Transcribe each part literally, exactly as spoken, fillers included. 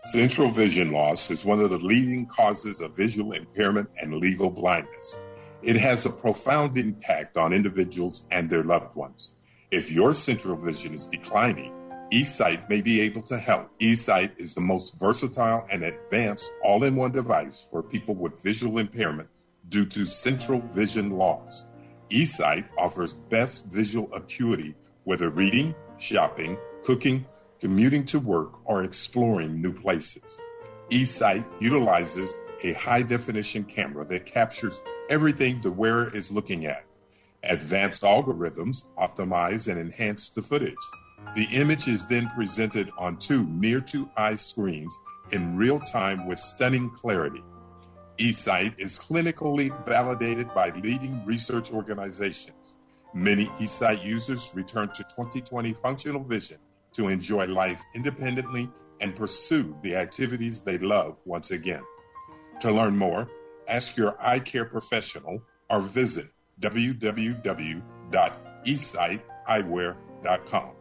Central vision loss is one of the leading causes of visual impairment and legal blindness. It has a profound impact on individuals and their loved ones. If your central vision is declining, eSight may be able to help. eSight is the most versatile and advanced all-in-one device for people with visual impairment due to central vision loss. eSight offers best visual acuity, whether reading, shopping, cooking, commuting to work, or exploring new places. eSight utilizes a high-definition camera that captures everything the wearer is looking at. Advanced algorithms optimize and enhance the footage. The image is then presented on two near-to-eye screens in real time with stunning clarity. eSight is clinically validated by leading research organizations. Many eSight users return to twenty twenty functional vision to enjoy life independently and pursue the activities they love once again. To learn more, ask your eye care professional or visit w w w dot e sight eyewear dot com.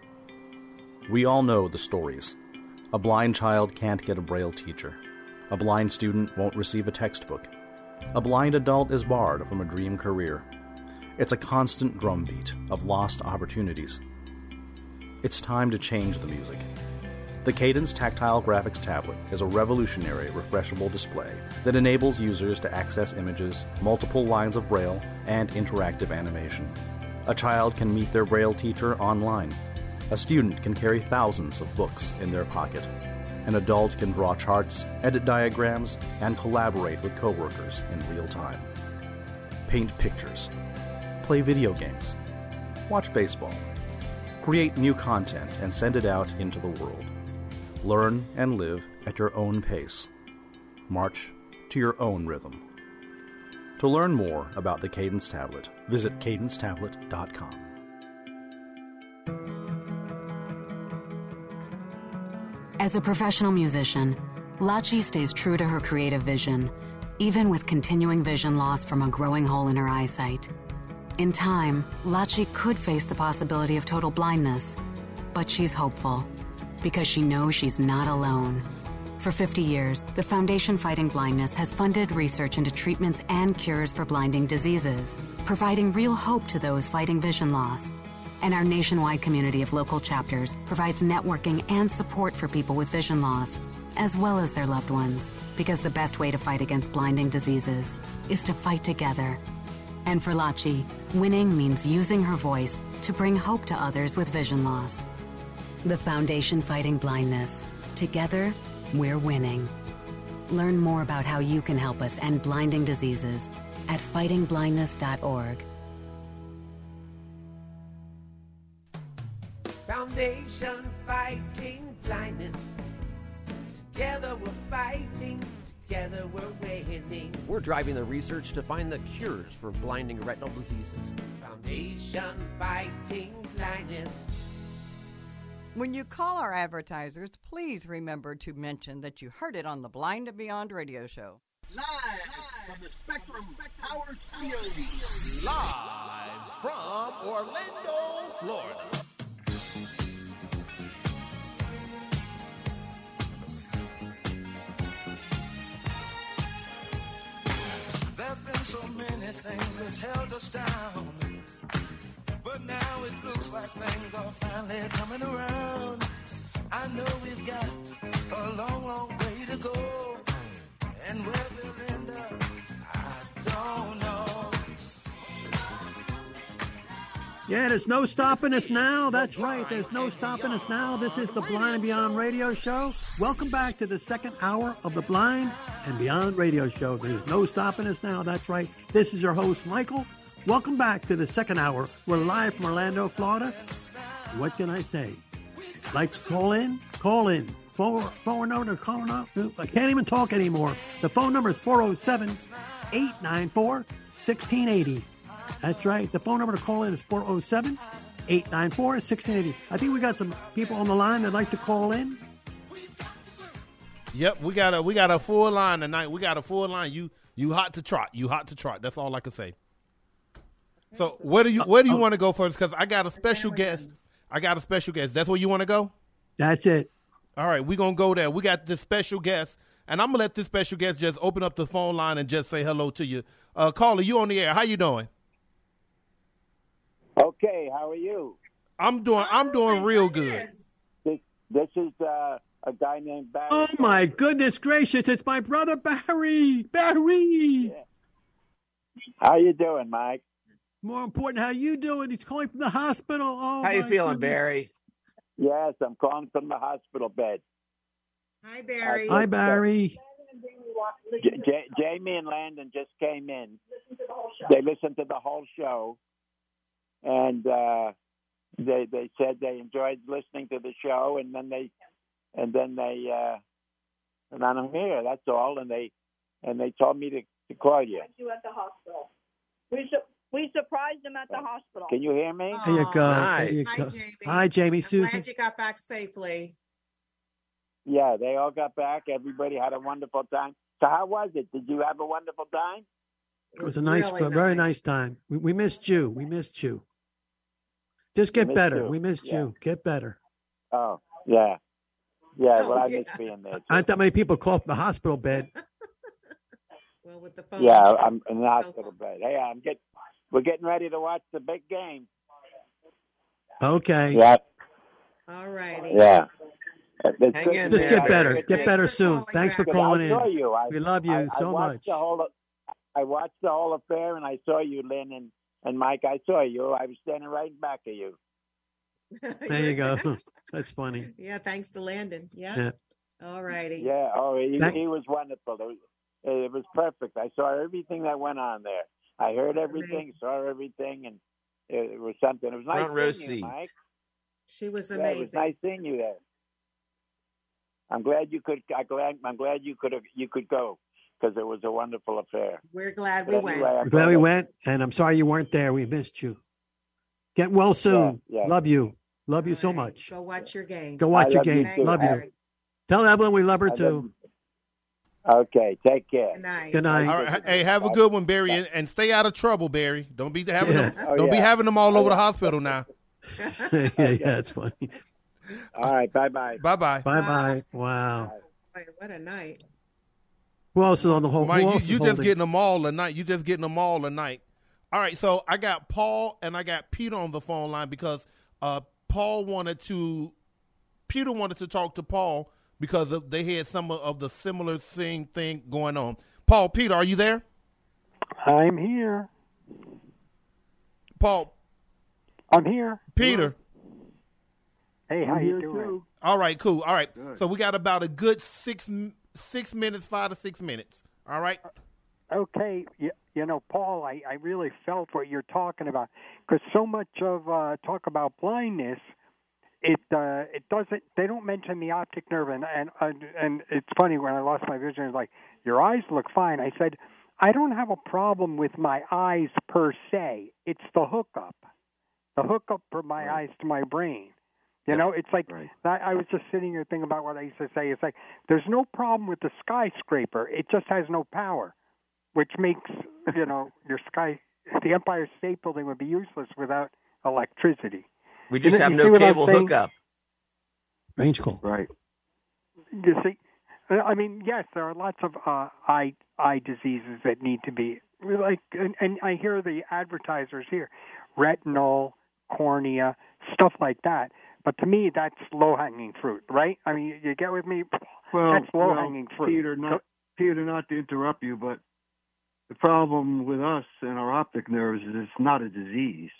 We all know the stories. A blind child can't get a Braille teacher. A blind student won't receive a textbook. A blind adult is barred from a dream career. It's a constant drumbeat of lost opportunities. It's time to change the music. The Cadence Tactile Graphics Tablet is a revolutionary refreshable display that enables users to access images, multiple lines of Braille, and interactive animation. A child can meet their Braille teacher online. A student can carry thousands of books in their pocket. An adult can draw charts, edit diagrams, and collaborate with coworkers in real time. Paint pictures. Play video games. Watch baseball. Create new content and send it out into the world. Learn and live at your own pace. March to your own rhythm. To learn more about the Cadence Tablet, visit cadence tablet dot com. As a professional musician, Lachi stays true to her creative vision, even with continuing vision loss from a growing hole in her eyesight. In time, Lachi could face the possibility of total blindness, but she's hopeful because she knows she's not alone. For fifty years, the Foundation Fighting Blindness has funded research into treatments and cures for blinding diseases, providing real hope to those fighting vision loss. And our nationwide community of local chapters provides networking and support for people with vision loss, as well as their loved ones, because the best way to fight against blinding diseases is to fight together. And for Lachi, winning means using her voice to bring hope to others with vision loss. The Foundation Fighting Blindness. Together, we're winning. Learn more about how you can help us end blinding diseases at fighting blindness dot org. Foundation Fighting Blindness. Together we're fighting, together we're winning. We're driving the research to find the cures for blinding retinal diseases. Foundation Fighting Blindness. When you call our advertisers, please remember to mention that you heard it on the Blind and Beyond radio show. Live from the Spectrum Power Studios. Live from Orlando, Florida. There's been so many things that's held us down, but now it looks like things are finally coming around. I know we've got a long, long way to go, and where we'll end up, I don't know. Yeah, there's no stopping us now. That's right. There's no stopping us now. This is the Blind and Beyond Radio Show. Welcome back to the second hour of the Blind and Beyond Radio Show. There's no stopping us now. That's right. This is your host, Michael. Welcome back to the second hour. We're live from Orlando, Florida. What can I say? Like to call in? Call in. Phone, phone number, call up. I can't even talk anymore. The phone number is four oh seven, eight nine four, one six eight oh. That's right. The phone number to call in is four oh seven, eight nine four, one six eight oh. I think we got some people on the line that like to call in. Yep, we got a we got a full line tonight. We got a full line. You you hot to trot. You hot to trot. That's all I can say. So where do you where do you want to go first? Because I got a special guest. I got a special guest. That's where you want to go? That's it. All right, we're going to go there. We got this special guest, and I'm going to let this special guest just open up the phone line and just say hello to you. Uh, caller, you on the air. How you doing? Okay, how are you? I'm doing I'm doing real good. This, this is uh, a guy named Barry. Oh, my goodness gracious. It's my brother, Barry. Barry. Yeah. How you doing, Mike? More important, how you doing? He's calling from the hospital. Oh, How you my feeling, goodness. Barry? Yes, I'm calling from the hospital bed. Hi, Barry. Hi, Barry. J- J- Jamie and Landon just came in. They listened to the whole show, and uh, they they said they enjoyed listening to the show, and then they and then they uh, and then I'm here. That's all, and they and they told me to, to call you. You at the hospital. We su- we surprised him at the hospital. Can you hear me? There you go. Nice. There you Hi, go. Jamie. Hi, Jamie. I'm Susan. glad you got back safely. Yeah, they all got back. Everybody had a wonderful time. So how was it? Did you have a wonderful time? It was a nice, really very nice. nice time. We, we missed you. We missed you. Just We get missed better. you. We missed Yeah. you. Get better. Oh, yeah. Yeah, Oh, well, I yeah. miss being there. Too. Aren't that many people call from the hospital bed? Well, with the phone. Yeah, I'm in the hospital bed. Hey, I'm get. We're getting ready to watch the big game. Okay. Yeah, All righty. yeah. It's Hang good in to Just see there, get you. better. Barry. Get Thanks better for soon. calling Thanks for back. calling I saw in. you. I, We love you I, so I watched much. The whole, I watched the whole affair, and I saw you, Lynn, and, and Mike. I saw you. I was standing right in back of you. There you go. That's funny. Yeah, thanks to Landon. Yeah. Yeah. All righty. Yeah. Oh, he, Thank- he was wonderful. It was, it was perfect. I saw everything that went on there. I heard That's everything, amazing. saw everything, and it, it was something. It was nice Front row seeing you, seat. Mike. She was Yeah, it amazing. was nice seeing you there. I'm glad you could. I'm glad. I'm glad you could. You could go because it was a wonderful affair. We're glad we But went. anyway, I'm We're glad we glad- went, and I'm sorry you weren't there. We missed you. Get well soon. Yeah, yeah. Love you. Love you so All right. much. Go watch your game. Go watch I your love you game. Thank too. Love you. Barry. Tell Evelyn we love her I love too. you. Okay, take care. Good night. Good night. All right, hey, have a good one, Barry, and, and stay out of trouble, Barry. Don't be having Yeah. them. Oh, don't be yeah. having them all over the hospital now. yeah, yeah, it's funny. All right, bye bye. Bye bye. Bye bye. Wow. Boy, what a night. Who else is on the whole? Mike, who you, else you is just holding? getting them all tonight. You just getting them all tonight. All right, so I got Paul and I got Peter on the phone line because uh, Paul wanted to, Peter wanted to talk to Paul because of, they had some of, of the similar same thing going on. Paul, Peter, are you there? I'm here. Paul, I'm here. Peter. Hey, how I'm you here doing? too. All right, cool. All right, Good. so we got about a good six six minutes, five to six minutes. All right. Okay, you, you know, Paul, I, I really felt what you're talking about because so much of uh, talk about blindness, it uh, it doesn't. They don't mention the optic nerve, and and and, and it's funny when I lost my vision. It's like your eyes look fine. I said, I don't have a problem with my eyes per se. It's the hookup, the hookup from my Right. eyes to my brain. You know, it's like Right. I, I was just sitting here thinking about what I used to say. It's like there's no problem with the skyscraper. It just has no power, which makes, you know, your sky, the Empire State Building would be useless without electricity. We just You know- have you no see what I'm cable saying? hookup. Range call. Right. You see, I mean, yes, there are lots of uh, eye eye diseases that need to be like, and, and I hear the advertisers here, retinal, cornea, stuff like that. But to me, that's low hanging fruit, right? I mean, you get with me? Well, that's low well, hanging fruit. Peter, not Peter, not to interrupt you, but the problem with us and our optic nerves is it's not a disease,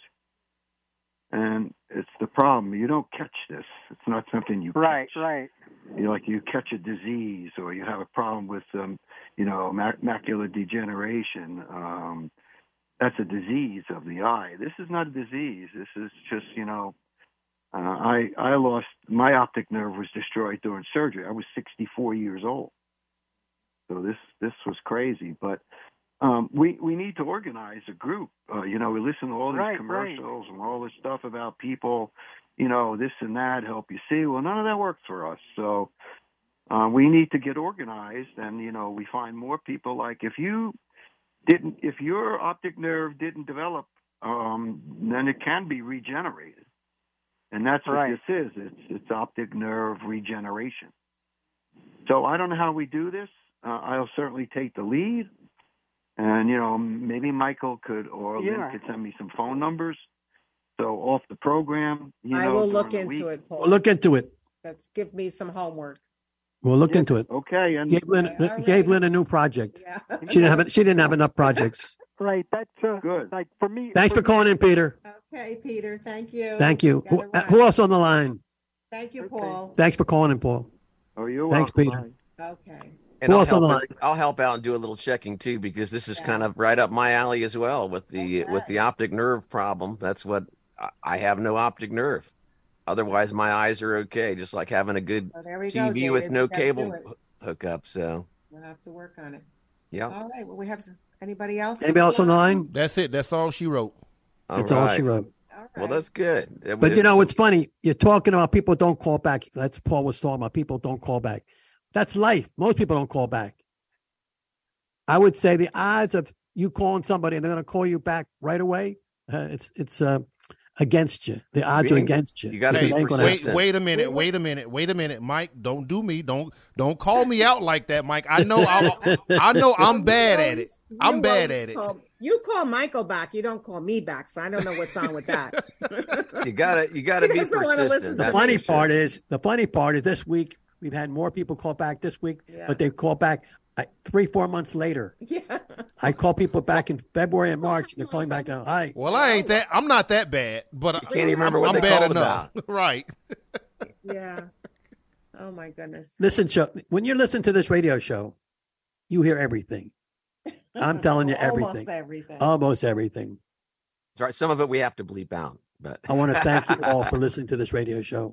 and it's the problem. You don't catch this. It's not something you Right, catch. right. You know, like you catch a disease, or you have a problem with, um, you know, mac- macular degeneration. Um, that's a disease of the eye. This is not a disease. This is just, you know, uh, I I lost my optic nerve was destroyed during surgery. I was sixty-four years old, so this this was crazy. But um, we we need to organize a group. Uh, you know, we listen to all these Right, commercials and all this stuff about people, you know, this and that help you see. Well, none of that works for us. So uh, we need to get organized, and you know, we find more people. Like if you didn't, if your optic nerve didn't develop, um, then it can be regenerated. And that's what Right. this is. It's it's optic nerve regeneration. So I don't know how we do this. Uh, I'll certainly take the lead. And, you know, maybe Michael could or Yeah. Lynn could send me some phone numbers. So off the program, you I know, will during look the into week. it, Paul. We'll look into it. Let's give me some homework. We'll look Yeah, into it. Okay. And Gave Lynn, Okay, all gave right. Lynn a new project. Yeah. She didn't have it. She didn't have enough projects. Right. That's uh, Good. like for me. Thanks for calling in, Peter. Okay, Peter. Thank you. Thank you. Got Who, it uh, right. who else on the line? Thank you, Paul. Thanks for calling in, Paul. Oh, you're Thanks, welcome. Peter. Okay. And Who I'll else on help, the it- I'll help out and do a little checking too, because this is kind of right up my alley as well with the with the optic nerve problem. That's what I- I have, no optic nerve. Otherwise, my eyes are okay, just like having a good Well, there we T go, V with David. no We gotta cable do it. h- hookup. So, We'll have to work on it. yeah. All right. Well, we have some, anybody else? Anybody else on the line? That's it. That's all she wrote. That's all she wrote. Well, that's good. It- But you it- know, it's funny. You're talking about people don't call back. That's Paul was talking about. People don't call back. That's life. Most people don't call back. I would say the odds of you calling somebody and they're going to call you back right away, uh, it's it's uh, against you. The odds are Being- against you. you gotta It be ain't gonna Wait, happen. wait a minute. Wait a minute. Wait a minute, Mike. Don't do me. Don't don't call me out like that, Mike. I know. I'm, I know. I'm bad at it. I'm You bad always at it. call- You call Michael back. You don't call me back. So I don't know what's on with that. You gotta you gotta He be doesn't wanna listen persistent. to The That's funny for sure. part is the funny part is this week we've had more people call back this week, Yeah. but they call back uh, three four months later. Yeah. I call people back in February and March, and they're calling back now. Hi. Well, I ain't that. I'm not that bad, but I can't even remember I'm, what I'm they bad called enough. right. Yeah. Oh my goodness. Listen, Chuck, when you listen to this radio show, you hear everything. I'm telling you everything. Almost everything. Almost everything. That's right. Some of it we have to bleep out, but I want to thank you all for listening to this radio show.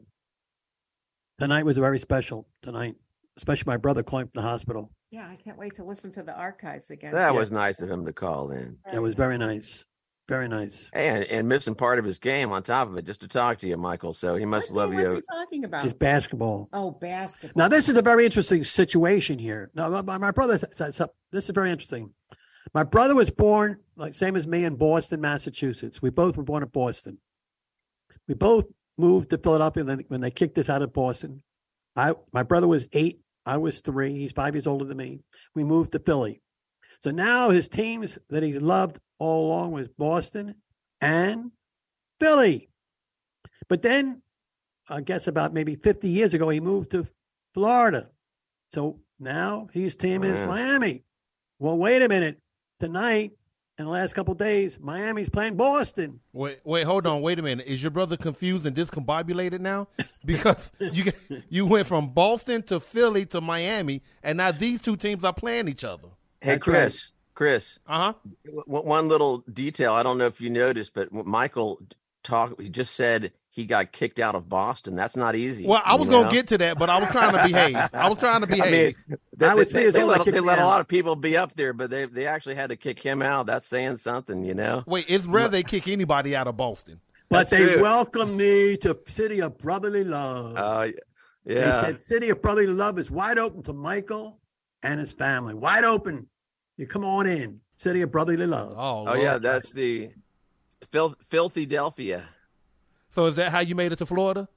Tonight was very special. Tonight, especially my brother calling from the hospital. Yeah, I can't wait to listen to the archives again. that was nice of him to call in. That was very nice. Very nice. And and missing part of his game on top of it, just to talk to you, Michael. So he must love What was you. he talking about? It's basketball. Oh, basketball. Now, this is a very interesting situation here. Now, my, my brother said something. This is very interesting. My brother was born, like same as me, in Boston, Massachusetts. We both were born in Boston. We both moved to Philadelphia when they, when they kicked us out of Boston. I, my brother was eight. I was three. He's five years older than me. We moved to Philly. So now his teams that he loved all along was Boston and Philly. But then, I guess about maybe fifty years ago, he moved to Florida. So now his team is Wow. Miami. Well, wait a minute. Tonight, in the last couple of days, Miami's playing Boston. Wait, wait, hold on. Wait a minute. Is your brother confused and discombobulated now? Because you you went from Boston to Philly to Miami, and now these two teams are playing each other. Hey, That's Chris. Chris. Uh huh. One little detail. I don't know if you noticed, but Michael talked. He just said he got kicked out of Boston. That's not easy. Well, I was you gonna know? get to that, but I was trying to behave. I was trying to I behave. mean, they, I was they- three years they old, let, they kicked they me let a out. lot of people be up there, but they they actually had to kick him out. That's saying something, you know. Wait, it's rare they kick anybody out of Boston. But That's they true. welcomed me to City of Brotherly Love. Uh, They yeah. said City of Brotherly Love is wide open to Michael and his family. Wide open. You come on in. City of Brotherly Love. Oh, Oh yeah, Lord. that's the Phil, Filthy Delphia. So is that how you made it to Florida?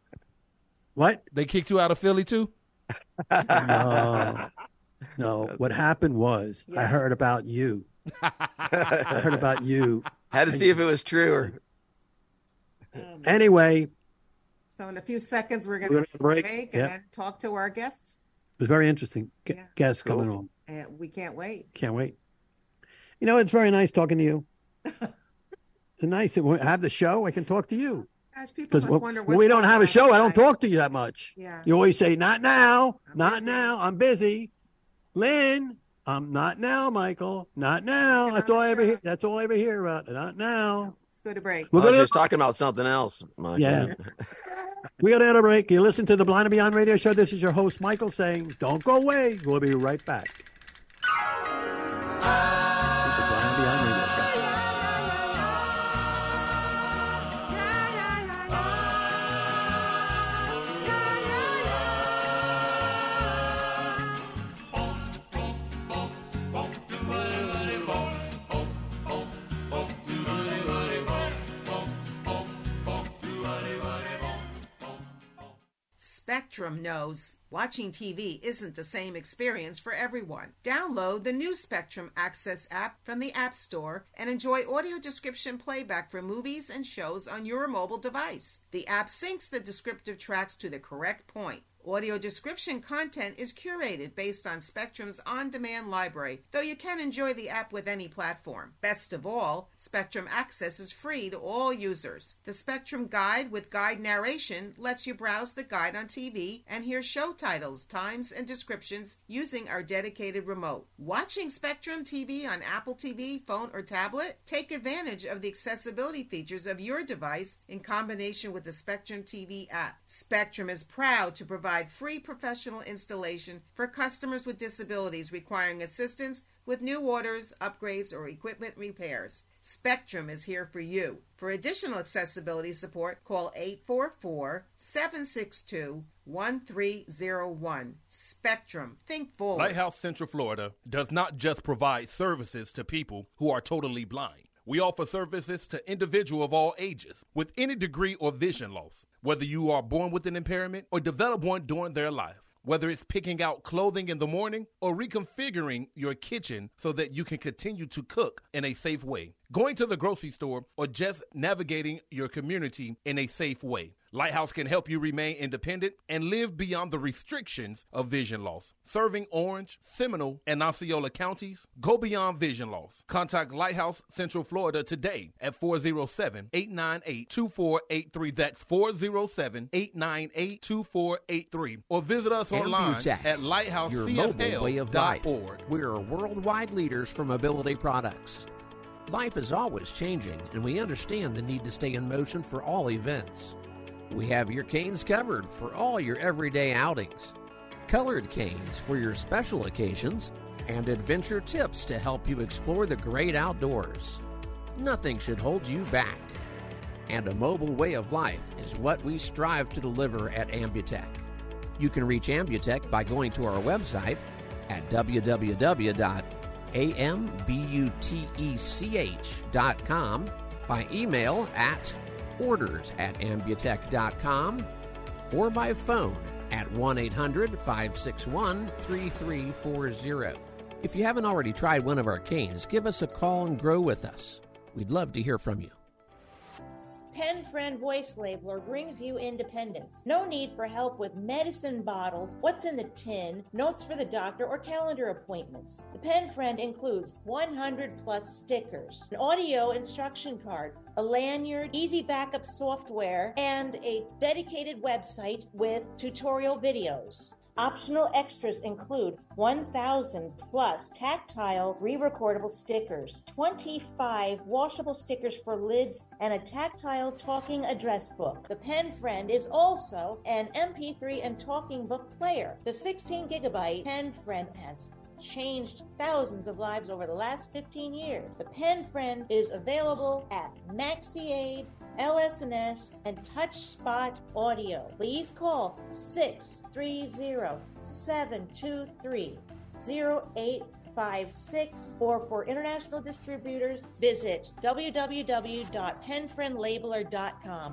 What? They kicked you out of Philly too? No. No. What happened was I heard about you. I heard about you. Had to see if it was true or. Anyway, it So in a few seconds, we're going We're to gonna break, break yeah. and then talk to our guests. was very interesting. Gu- Yeah. Guests Cool. coming on. And we can't wait. Can't wait. You know, it's very nice talking to you. It's nice to have the show. I can talk to you. Gosh, people Because must when, wonder when what's we don't going have a on show, I don't tonight. talk to you that much. Yeah. You always say, not now, I'm not busy. now, I'm busy. Lynn, I'm not now, Michael, not now. Get That's on all I the ever show. hear. That's all I ever hear about. Not now. Let's go to break. We're I was gonna, just talking about something else, Michael. Yeah. we got to have a break. You listen to the Blind and Beyond radio show. This is your host, Michael, saying, don't go away. We'll be right back. With the Blind and Beyond radio show. Spectrum knows watching T V isn't the same experience for everyone. Download the new Spectrum Access app from the App Store and enjoy audio description playback for movies and shows on your mobile device. The app syncs the descriptive tracks to the correct point. Audio description content is curated based on Spectrum's on-demand library, though you can enjoy the app with any platform. Best of all, Spectrum Access is free to all users. The Spectrum Guide with guide narration lets you browse the guide on T V and hear show titles, times, and descriptions using our dedicated remote. Watching Spectrum T V on Apple T V, phone, or tablet? Take advantage of the accessibility features of your device in combination with the Spectrum T V app. Spectrum is proud to provide free professional installation for customers with disabilities requiring assistance with new orders, upgrades, or equipment repairs. Spectrum is here for you. For additional accessibility support, call eight four four, seven six two, one three zero one. Spectrum. Think forward. Lighthouse Central Florida does not just provide services to people who are totally blind. We offer services to individuals of all ages with any degree or vision loss, whether you are born with an impairment or develop one during their life. Whether it's picking out clothing in the morning or reconfiguring your kitchen so that you can continue to cook in a safe way, going to the grocery store, or just navigating your community in a safe way, Lighthouse can help you remain independent and live beyond the restrictions of vision loss. Serving Orange, Seminole, and Osceola counties, go beyond vision loss. Contact Lighthouse Central Florida today at four oh seven, eight nine eight, two four eight three. That's four oh seven, eight nine eight, two four eight three. Or visit us online Ambutech, at lighthouse your c f mobile l way of dot life. org. We are worldwide leaders for mobility products. Life is always changing, and we understand the need to stay in motion for all events. We have your canes covered for all your everyday outings, colored canes for your special occasions, and adventure tips to help you explore the great outdoors. Nothing should hold you back. And a mobile way of life is what we strive to deliver at Ambutech. You can reach Ambutech by going to our website at w w w dot ambutech dot com, by email at orders at ambutech dot com, or by phone at one eight hundred, five six one, three three four zero. If you haven't already tried one of our canes, give us a call and grow with us. We'd love to hear from you. Pen Friend Voice Labeler brings you independence. No need for help with medicine bottles, what's in the tin, notes for the doctor, or calendar appointments. The Pen Friend includes one hundred plus stickers, an audio instruction card, a lanyard, easy backup software, and a dedicated website with tutorial videos. Optional extras include one thousand plus tactile re-recordable stickers, twenty-five washable stickers for lids, and a tactile talking address book. The Pen Friend is also an M P three and talking book player. The sixteen gigabyte Pen Friend has changed thousands of lives over the last fifteen years. The Pen Friend is available at MaxiAid, L S N S, and TouchSpot Audio. Please call six three zero, seven two three, zero eight five six, or for international distributors, visit w w w dot pen friend labeler dot com.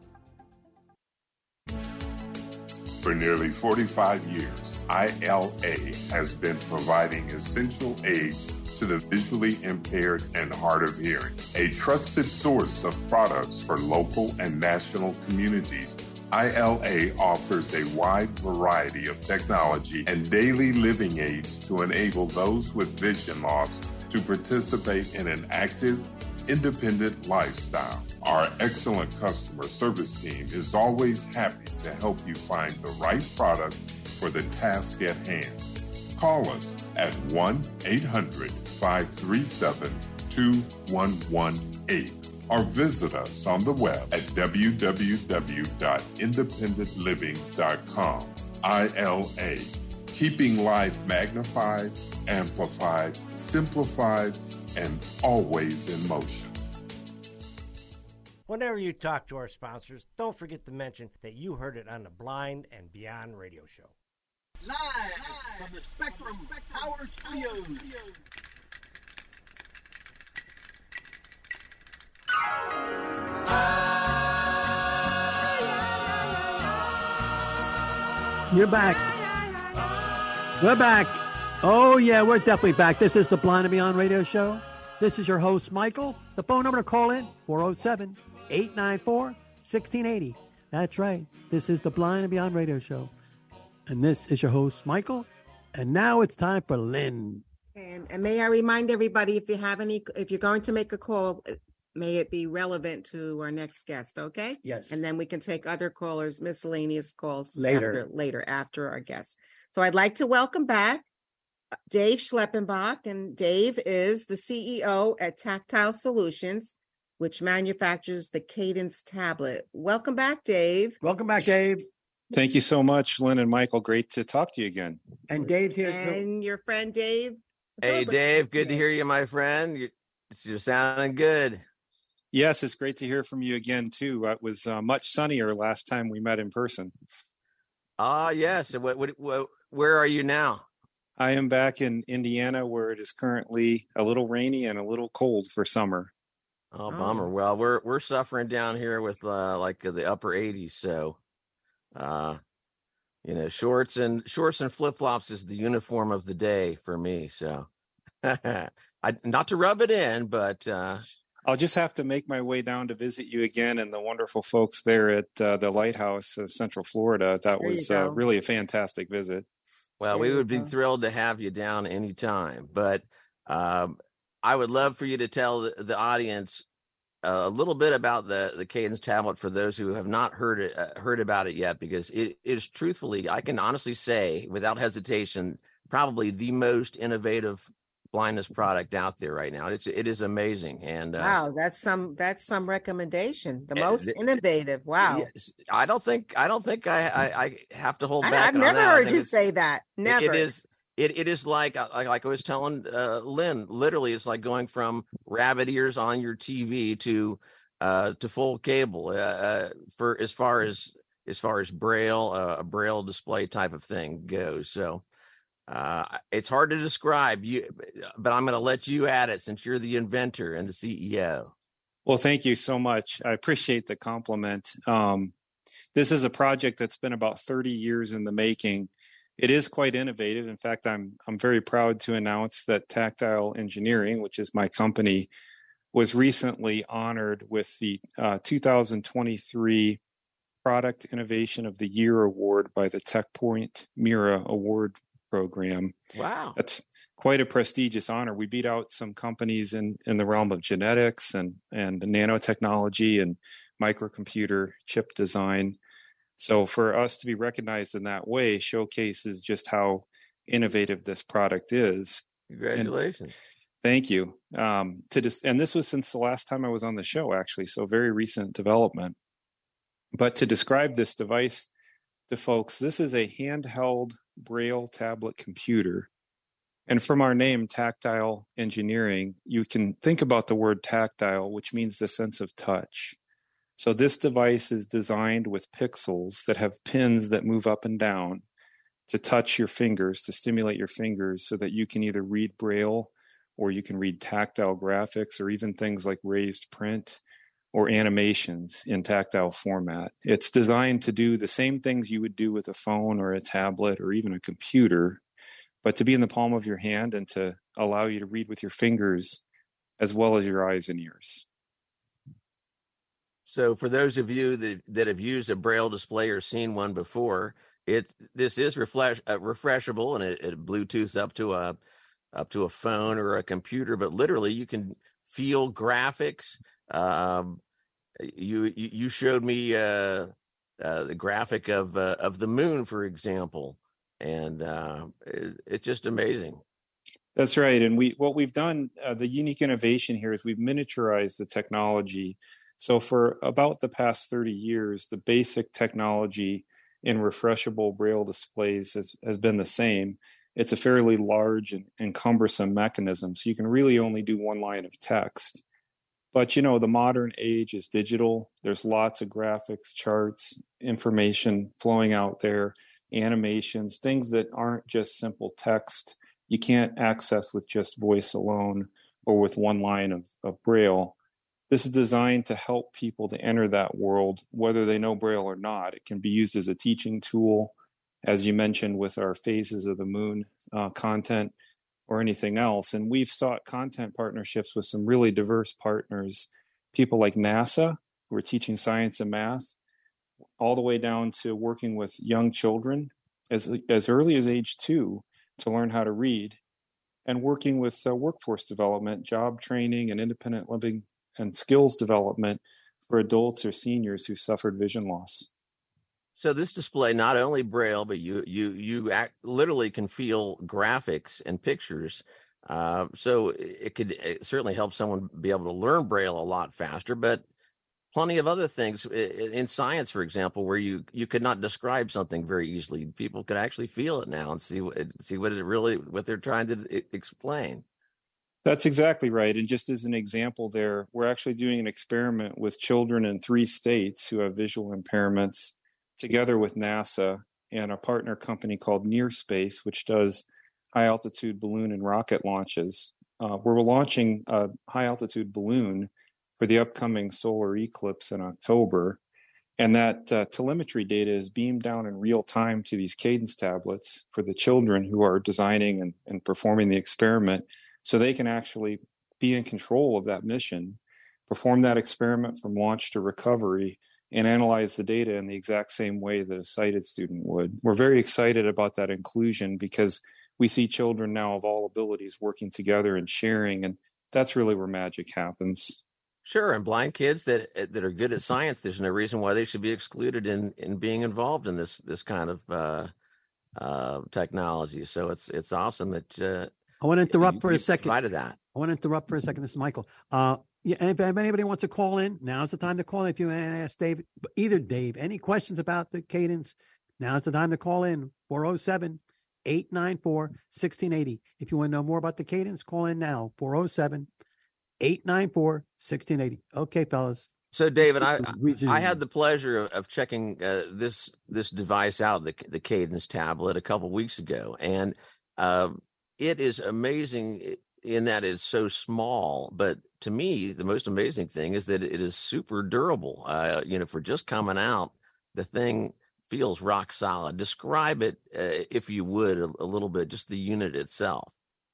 For nearly forty-five years, I L A has been providing essential aids to the visually impaired and hard of hearing. A trusted source of products for local and national communities, I L A offers a wide variety of technology and daily living aids to enable those with vision loss to participate in an active, independent lifestyle. Our excellent customer service team is always happy to help you find the right product for the task at hand. Call us at one eight hundred, five three seven, two one one eight or visit us on the web at w w w dot independent living dot com. I L A, keeping life magnified, amplified, simplified, and always in motion. Whenever you talk to our sponsors, don't forget to mention that you heard it on the Blind and Beyond radio show. Live, Live from the Spectrum, Spectrum Power Studios. You're back. We're back. Oh, yeah, we're definitely back. This is the Blind and Beyond radio show. This is your host, Michael. The phone number to call in, four oh seven, eight nine four, one six eight oh. That's right. This is the Blind and Beyond radio show. And this is your host, Michael. And now it's time for Lynn. And, and may I remind everybody, if you have any, if you're going to make a call, may it be relevant to our next guest, okay? Yes. And then we can take other callers, miscellaneous calls Later. after, later after our guest. So I'd like to welcome back Dave Schleppenbach. And Dave is the C E O at Tactile Solutions, which manufactures the Cadence tablet. Welcome back, Dave. Welcome back, Dave. Thank you so much, Lynn and Michael. Great to talk to you again. And Dave's here. And your friend Dave. Hey, Dave. Good to hear you, my friend. You're, you're sounding good. Yes, it's great to hear from you again, too. It was uh, much sunnier last time we met in person. Ah, yes. What, what, what, where are you now? I am back in Indiana, where it is currently a little rainy and a little cold for summer. Oh, bummer. Well, we're we're suffering down here with uh, like uh, the upper eighties. So, uh, you know, shorts and shorts and flip flops is the uniform of the day for me. So, I not to rub it in, but uh, I'll just have to make my way down to visit you again and the wonderful folks there at uh, the Lighthouse, uh, Central Florida. That There you was uh, go. really a fantastic visit. well, There we you would be go. thrilled to have you down anytime. But um, I would love for you to tell the, the audience uh, a little bit about the the Cadence tablet for those who have not heard it uh, heard about it yet, because it is truthfully, I can honestly say without hesitation, probably the most innovative blindness product out there right now. It's it is amazing. And uh, Wow, that's some that's some recommendation. The Uh, most th- innovative. Wow. yes, I don't think I don't think I I, I have to hold I, back. I've on never that. I heard think you it's- say that. it- Never. It is. It it is like uh, like like I was telling uh, Lynn. Literally, it's like going from rabbit ears on your T V to uh, to full cable. Uh, uh, for as far as as far as braille, uh, a braille display type of thing goes. So uh, it's hard to describe. You, but I'm going to let you at it since you're the inventor and the C E O. Well, thank you so much. I appreciate the compliment. Um, this is a project that's been about thirty years in the making. It is quite innovative. In fact, I'm I'm very proud to announce that Tactile Engineering, which is my company, was recently honored with the uh, two thousand twenty-three Product Innovation of the Year Award by the TechPoint Mira Award Program. Wow. That's quite a prestigious honor. We beat out some companies in, in the realm of genetics and, and nanotechnology and microcomputer chip design. So for us to be recognized in that way showcases just how innovative this product is. Congratulations. And thank you. Um, to dis- and this was since the last time I was on the show, actually, so very recent development. But to describe this device to folks, this is a handheld Braille tablet computer. And from our name, Tactile Engineering, you can think about the word tactile, which means the sense of touch. So this device is designed with pixels that have pins that move up and down to touch your fingers, to stimulate your fingers so that you can either read Braille or you can read tactile graphics or even things like raised print or animations in tactile format. It's designed to do the same things you would do with a phone or a tablet or even a computer, but to be in the palm of your hand and to allow you to read with your fingers as well as your eyes and ears. So for those of you that, that have used a Braille display or seen one before, it's this is refresh, uh, refreshable, and it, it Bluetooths up to a up to a phone or a computer. But literally, you can feel graphics. Um, you, you you showed me uh, uh, the graphic of uh, of the moon, for example, and uh, it, it's just amazing. That's right. And we what we've done, uh, the unique innovation here is we've miniaturized the technology. So for about the past thirty years, the basic technology in refreshable Braille displays has, has been the same. It's a fairly large and, and cumbersome mechanism, so you can really only do one line of text. But, you know, the modern age is digital. There's lots of graphics, charts, information flowing out there, animations, things that aren't just simple text. You can't access with just voice alone or with one line of, of Braille. This is designed to help people to enter that world, whether they know Braille or not. It can be used as a teaching tool, as you mentioned, with our Phases of the Moon uh, content or anything else. And we've sought content partnerships with some really diverse partners, people like NASA, who are teaching science and math, all the way down to working with young children as, as early as age two to learn how to read, and working with uh, workforce development, job training, and independent living and skills development for adults or seniors who suffered vision loss. So this display not only Braille, but you you you act, literally can feel graphics and pictures. Uh, so it could it certainly help someone be able to learn Braille a lot faster. But plenty of other things in science, for example, where you you could not describe something very easily. People could actually feel it now and see what see what it really what they're trying to explain. That's exactly right. And just as an example there, we're actually doing an experiment with children in three states who have visual impairments, together with NASA and a partner company called Near Space, which does high altitude balloon and rocket launches. Uh, we're launching a high altitude balloon for the upcoming solar eclipse in October. And that uh, telemetry data is beamed down in real time to these Cadence tablets for the children who are designing and, and performing the experiment, so they can actually be in control of that mission, perform that experiment from launch to recovery, and analyze the data in the exact same way that a sighted student would. We're very excited about that inclusion because we see children now of all abilities working together and sharing, and that's really where magic happens. Sure, and blind kids that that are good at science, there's no reason why they should be excluded in, in being involved in this this kind of uh, uh, technology. So it's it's awesome that uh, I want to interrupt you, for you a second. provided that. I want to interrupt for a second. This is Michael. Uh, yeah, and if anybody wants to call in, now's the time to call in. If you want to ask Dave, either Dave, any questions about the Cadence, now's the time to call in. four oh seven, eight nine four, one six eight oh. If you want to know more about the Cadence, call in now. four oh seven, eight nine four, one six eight oh. Okay, fellas. So, David, I I had the pleasure of, of checking uh, this this device out, the the Cadence tablet, a couple weeks ago, and uh, it is amazing in that it's so small. But to me, the most amazing thing is that it is super durable. Uh, you know, for just coming out, the thing feels rock solid. Describe it, uh, if you would, a, a little bit, just the unit itself.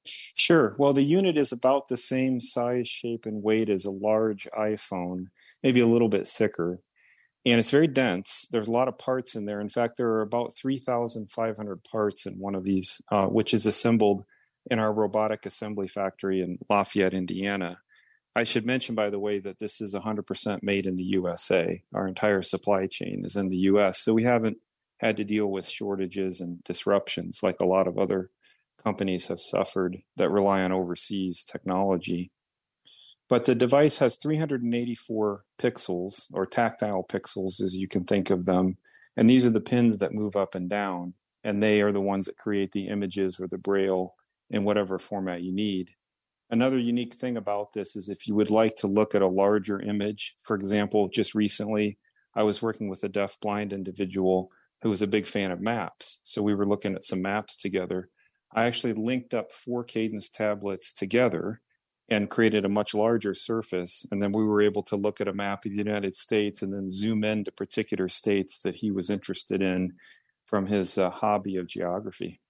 Sure. Well, the unit is about the same size, shape, and weight as a large iPhone, maybe a little bit thicker. And it's very dense. There's a lot of parts in there. In fact, there are about three thousand five hundred parts in one of these, uh, which is assembled in our robotic assembly factory in Lafayette, Indiana. I should mention, by the way, that this is one hundred percent made in the U S A. Our entire supply chain is in the U S. So we haven't had to deal with shortages and disruptions like a lot of other companies have suffered that rely on overseas technology. But the device has three hundred eighty-four pixels, or tactile pixels as you can think of them. And these are the pins that move up and down. And they are the ones that create the images or the Braille in whatever format you need. Another unique thing about this is if you would like to look at a larger image, for example, just recently, I was working with a deaf-blind individual who was a big fan of maps. So we were looking at some maps together. I actually linked up four Cadence tablets together and created a much larger surface. And then we were able to look at a map of the United States and then zoom in to particular states that he was interested in from his uh, hobby of geography.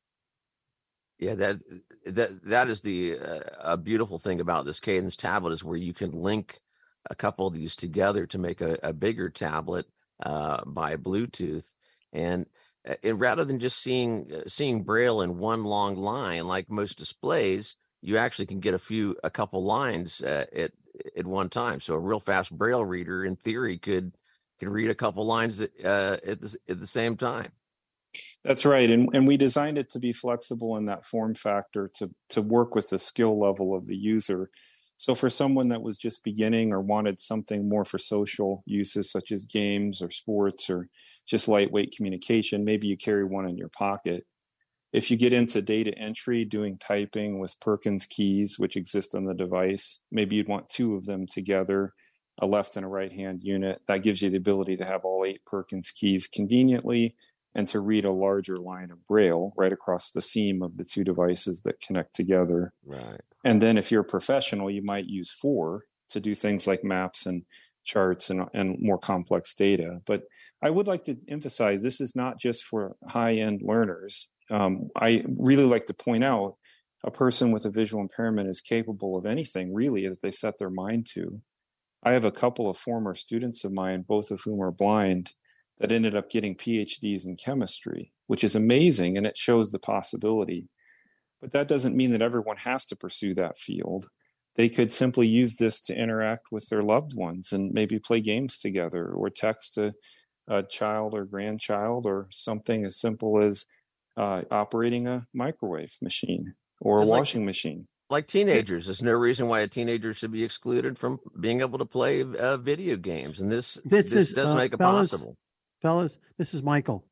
Yeah, that that that is the uh, a beautiful thing about this Cadence tablet is where you can link a couple of these together to make a, a bigger tablet uh, by Bluetooth, and, and rather than just seeing uh, seeing Braille in one long line like most displays, you actually can get a few a couple lines uh, at at one time. So a real fast Braille reader, in theory, could can read a couple lines at, uh, at the at the same time. That's right. And and we designed it to be flexible in that form factor to to work with the skill level of the user. So for someone that was just beginning or wanted something more for social uses, such as games or sports or just lightweight communication, maybe you carry one in your pocket. If you get into data entry, doing typing with Perkins keys, which exist on the device, maybe you'd want two of them together, a left and a right hand unit. That gives you the ability to have all eight Perkins keys conveniently and to read a larger line of Braille right across the seam of the two devices that connect together. Right. And then if you're a professional, you might use four to do things like maps and charts and, and more complex data. But I would like to emphasize this is not just for high-end learners. Um, I really like to point out a person with a visual impairment is capable of anything, really, that they set their mind to. I have a couple of former students of mine, both of whom are blind, that ended up getting P H Ds in chemistry, which is amazing, and it shows the possibility. But that doesn't mean that everyone has to pursue that field. They could simply use this to interact with their loved ones and maybe play games together or text a, a child or grandchild or something as simple as uh, operating a microwave machine or Just a like- washing machine. Like teenagers, there's no reason why a teenager should be excluded from being able to play uh, video games, and this This, this, is does uh, make it fellas, possible. Fellas, this is Michael.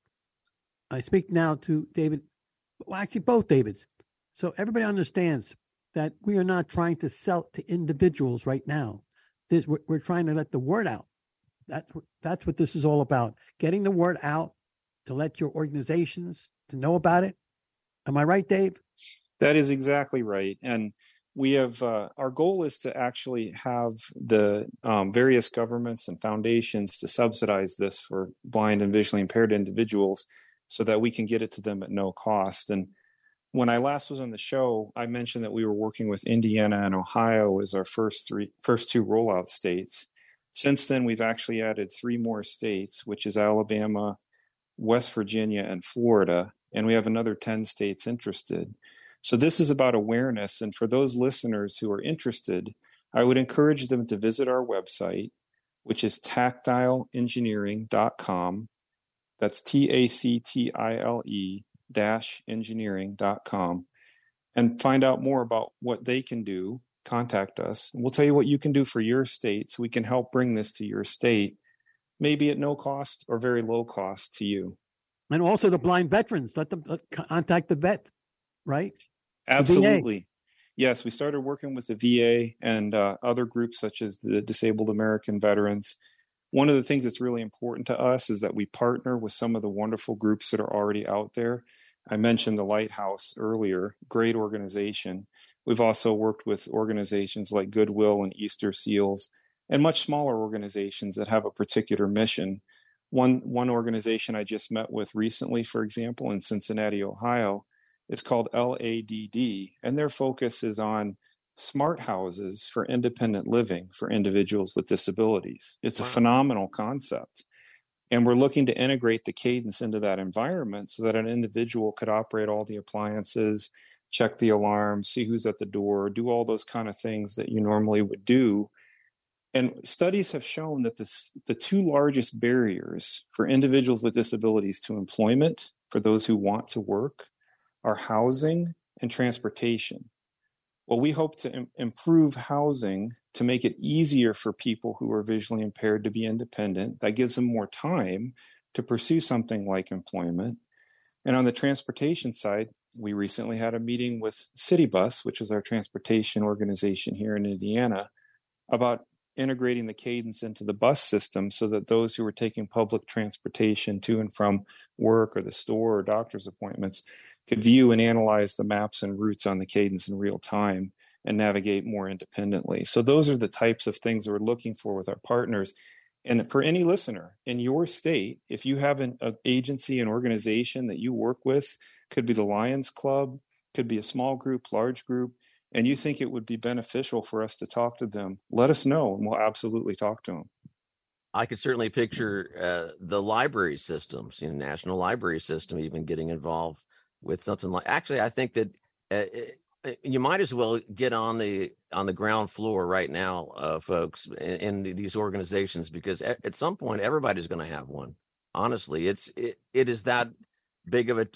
I speak now to David, well, actually both Davids. So everybody understands that we are not trying to sell to individuals right now. This, we're, we're trying to let the word out. That's what, that's what this is all about. Getting the word out to let your organizations to know about it. Am I right, Dave? That is exactly right. And we have, uh, our goal is to actually have the um, various governments and foundations to subsidize this for blind and visually impaired individuals so that we can get it to them at no cost. And when I last was on the show, I mentioned that we were working with Indiana and Ohio as our first three, first two rollout states. Since then, we've actually added three more states, which is Alabama, West Virginia, and Florida. And we have another ten states interested. So this is about awareness. And for those listeners who are interested, I would encourage them to visit our website, which is tactile engineering dot com. That's T A C T I L E dash engineering dot com, and find out more about what they can do. Contact us. And we'll tell you what you can do for your state so we can help bring this to your state, maybe at no cost or very low cost to you. And also the blind veterans, let them let, contact the vet, right? Absolutely. Yes, we started working with the V A and uh, other groups such as the Disabled American Veterans. One of the things that's really important to us is that we partner with some of the wonderful groups that are already out there. I mentioned the Lighthouse earlier, great organization. We've also worked with organizations like Goodwill and Easter Seals and much smaller organizations that have a particular mission. One, one organization I just met with recently, for example, in Cincinnati, Ohio, it's called L A D D, and their focus is on smart houses for independent living for individuals with disabilities. It's a phenomenal concept. And we're looking to integrate the Cadence into that environment so that an individual could operate all the appliances, check the alarms, see who's at the door, do all those kind of things that you normally would do. And studies have shown that this, the two largest barriers for individuals with disabilities to employment, for those who want to work, are housing and transportation. Well, we hope to im- improve housing to make it easier for people who are visually impaired to be independent. That gives them more time to pursue something like employment. And on the transportation side, we recently had a meeting with Citybus, which is our transportation organization here in Indiana, about integrating the Cadence into the bus system so that those who are taking public transportation to and from work or the store or doctor's appointments could view and analyze the maps and routes on the Cadence in real time and navigate more independently. So those are the types of things that we're looking for with our partners. And for any listener in your state, if you have an, an agency, an organization that you work with, could be the Lions Club, could be a small group, large group, and you think it would be beneficial for us to talk to them, let us know and we'll absolutely talk to them. I could certainly picture uh, the library systems, you know, National Library System, even getting involved with something like. Actually, I think that uh, you might as well get on the on the ground floor right now, uh, folks, in, in these organizations, because at, at some point everybody's going to have one. Honestly, it's it, it is that big of a,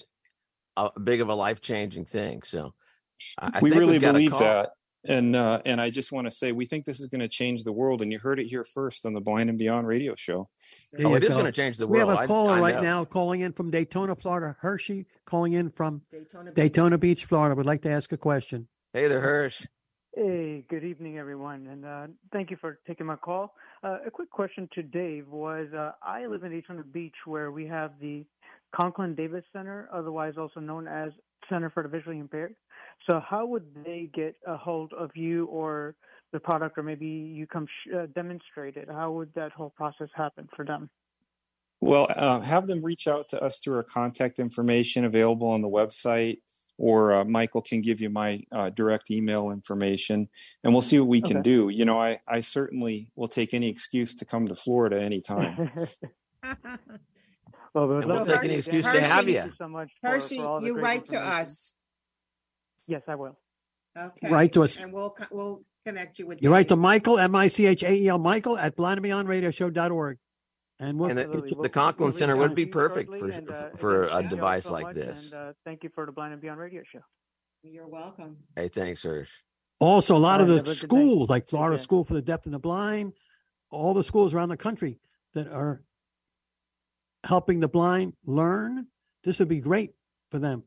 a big of a life changing thing. So I we think really we've got a believe call. that. And uh, and I just want to say, we think this is going to change the world. And you heard it here first on the Blind and Beyond radio show. There Oh, you it is go. going to change the We world. have a I- caller I right know. now calling in from Daytona, Florida. Hershey calling in from Daytona Beach. Daytona Beach, Florida. Would like to ask a question. Hey there, Hirsch. Hey, good evening, everyone, and uh, thank you for taking my call. Uh, a quick question to Dave was, uh, I live in Daytona Beach where we have the Conklin Davis Center, otherwise also known as Center for the Visually Impaired. So how would they get a hold of you or the product, or maybe you come sh- uh, demonstrate it? How would that whole process happen for them? Well, uh, have them reach out to us through our contact information available on the website, or uh, Michael can give you my uh, direct email information, and we'll see what we Okay. can do. You know, I, I certainly will take any excuse to come to Florida anytime. Well, And we'll take any excuse to have you. Thank you so much for, Hershey, for all the you great write to information. us. Yes, I will. Okay. Write to us. And we'll, co- we'll connect you with You write to Dave. Michael, M I C H A E L, Michael at blind and beyond radio show dot org. And we'll And the, get you- the Conklin We'll Center reach would out be to you perfect shortly, for and, uh, for again, a thank you all device so like much, this. And uh, thank you for the Blind and Beyond Radio Show. You're welcome. Hey, thanks, Hirsch. Also, a lot All of right, the have a good night. schools, like Take Florida care. School for the Deaf and the Blind, all the schools around the country that are helping the blind learn, this would be great for them.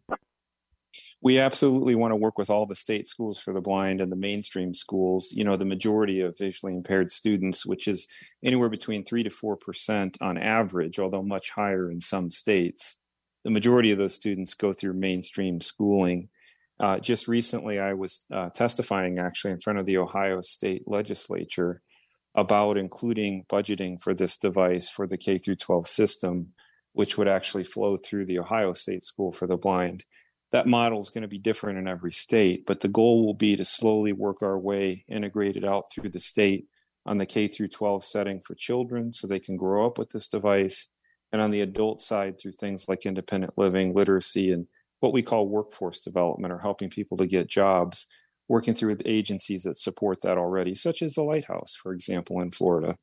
We absolutely want to work with all the state schools for the blind and the mainstream schools. You know, the majority of visually impaired students, which is anywhere between three to four percent on average, although much higher in some states. The majority of those students go through mainstream schooling. Uh, just recently, I was uh, testifying actually in front of the Ohio State Legislature about including budgeting for this device for the K through twelve system, which would actually flow through the Ohio State School for the Blind. That model is going to be different in every state, but the goal will be to slowly work our way integrated out through the state on the K through twelve setting for children so they can grow up with this device, and on the adult side through things like independent living, literacy, and what we call workforce development, or helping people to get jobs, working through the agencies that support that already, such as the Lighthouse, for example, in Florida.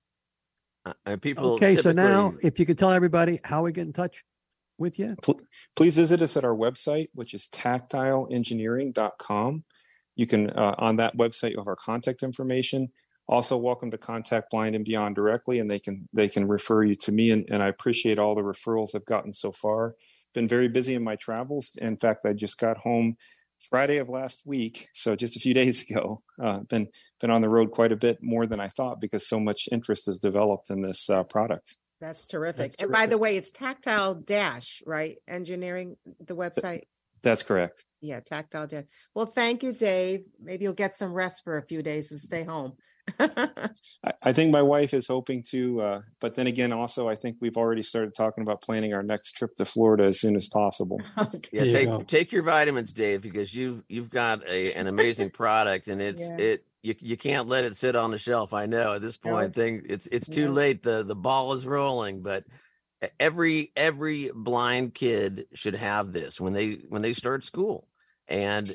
Uh, and people Okay, so typically- now if you could tell everybody how we get in touch with you. Pl- Please visit us at our website, which is tactile engineering dot com. You can, uh, on that website, you have our contact information. Also, welcome to contact Blind and Beyond directly, and they can they can refer you to me. And, and I appreciate all the referrals I've gotten so far. Been very busy in my travels. In fact, I just got home Friday of last week, so just a few days ago. Uh, been been on the road quite a bit more than I thought because so much interest has developed in this uh, product. That's terrific. That's And by terrific. the way, it's Tactile Dash, right? Engineering, the website. That's correct. Yeah, Tactile Dash. Well, thank you, Dave. Maybe you'll get some rest for a few days and stay home. I, I think my wife is hoping to, uh, but then again, also, I think we've already started talking about planning our next trip to Florida as soon as possible. Yeah, take take your vitamins, Dave, because you've you've got a an amazing product, and it's Yeah. it you you can't let it sit on the shelf. I know at this point, thing it's it's too No. late. The the ball is rolling, but every every blind kid should have this when they when they start school, and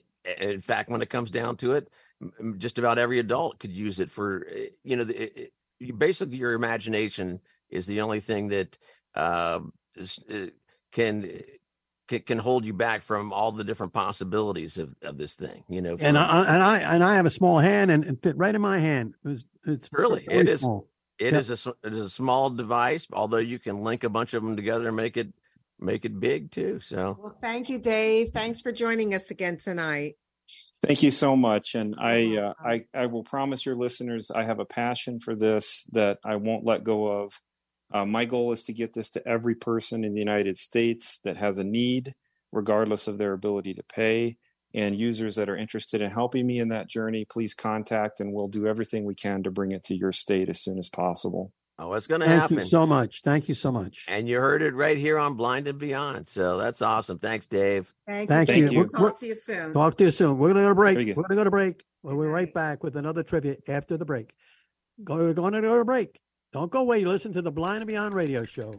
in fact, when it comes down to it, m- just about every adult could use it for you know the, it, it, basically your imagination is the only thing that uh, is, uh, can can can hold you back from all the different possibilities of, of this thing, you know. And from- I and I and I have a small hand and it fit right in my hand. It's, it's really, very it is. small. It Yep. is a s- it is a small device, although you can link a bunch of them together and make it make it big too. So Well, thank you, Dave. Thanks for joining us again tonight. Thank you so much. And I, uh, I, I will promise your listeners, I have a passion for this that I won't let go of. Uh, my goal is to get this to every person in the United States that has a need, regardless of their ability to pay. And users that are interested in helping me in that journey, please contact, and we'll do everything we can to bring it to your state as soon as possible. oh, it's going to Thank happen. you so much. Thank you so much. And you heard it right here on Blind and Beyond. So that's awesome. Thanks, Dave. Thank, Thank you. you. Dave. We're- We'll talk to you soon. Talk to you soon. We're gonna go to break. Very good. We're gonna go to break. We'll be right back with another trivia after the break. Go, we're going to go to break. Don't go away. Listen to the Blind and Beyond radio show.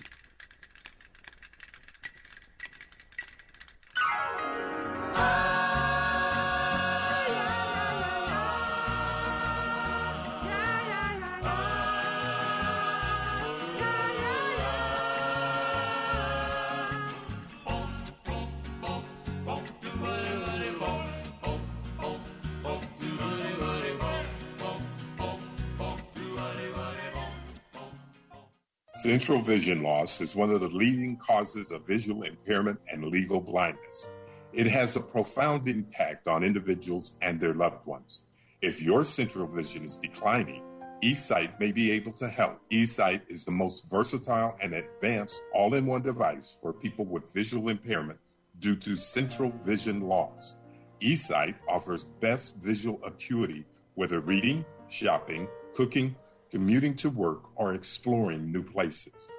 Central vision loss is one of the leading causes of visual impairment and legal blindness. It has a profound impact on individuals and their loved ones. If your central vision is declining, eSight may be able to help. eSight is the most versatile and advanced all-in-one device for people with visual impairment due to central vision loss. eSight offers best visual acuity, whether reading, shopping, cooking, commuting to work, or exploring new places.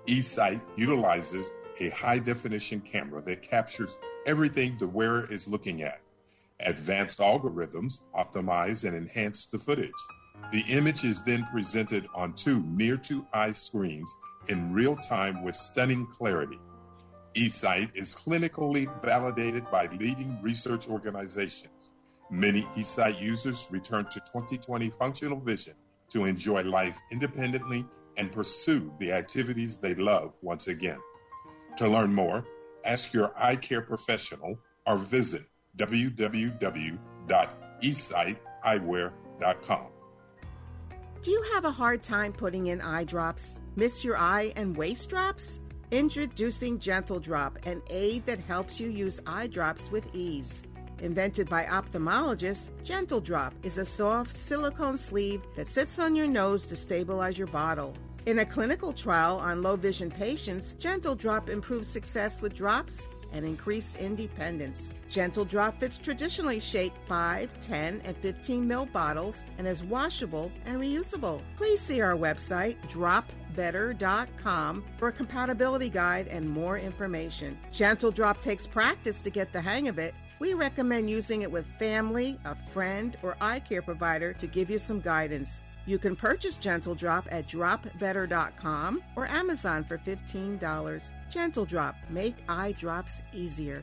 eSight utilizes a high-definition camera that captures everything the wearer is looking at. Advanced algorithms optimize and enhance the footage. The image is then presented on two near-to-eye screens in real time with stunning clarity. eSight is clinically validated by leading research organizations. Many eSight users return to twenty twenty functional vision to enjoy life independently and pursue the activities they love once again. To learn more, ask your eye care professional or visit w w w dot e sight eyewear dot com. Do you have a hard time putting in eye drops? Miss your eye and waist drops? Introducing Gentle Drop, an aid that helps you use eye drops with ease. Invented by ophthalmologists, Gentle Drop is a soft silicone sleeve that sits on your nose to stabilize your bottle. In a clinical trial on low vision patients, Gentle Drop improves success with drops and increased independence. Gentle Drop fits traditionally shaped five, ten, and fifteen mil bottles and is washable and reusable. Please see our website, drop better dot com, for a compatibility guide and more information. Gentle Drop takes practice to get the hang of it. We recommend using it with family, a friend, or eye care provider to give you some guidance. You can purchase Gentle Drop at drop better dot com or Amazon for fifteen dollars. Gentle Drop, make eye drops easier.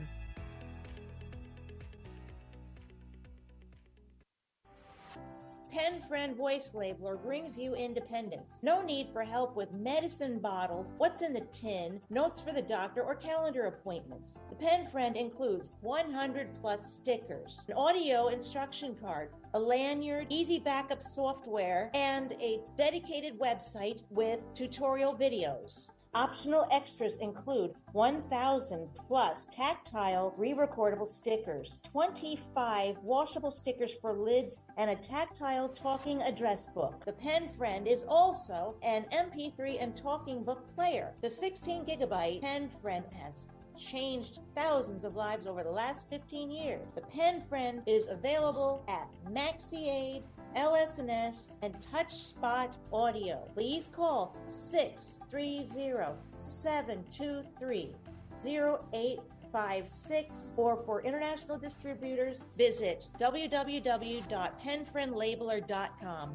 Pen Friend Voice Labeler brings you independence. No need for help with medicine bottles, what's in the tin, notes for the doctor, or calendar appointments. The Pen Friend includes one hundred plus stickers, an audio instruction card, a lanyard, easy backup software, and a dedicated website with tutorial videos. Optional extras include one thousand plus tactile re-recordable stickers, twenty-five washable stickers for lids, and a tactile talking address book. The Pen Friend is also an M P three and talking book player. The sixteen gigabyte Pen Friend has changed thousands of lives over the last fifteen years. The Pen Friend is available at MaxiAid, L S N S, and TouchSpot Audio. Please call six three zero, seven two three, zero eight five six, or for international distributors, visit w w w dot pen friend labeler dot com.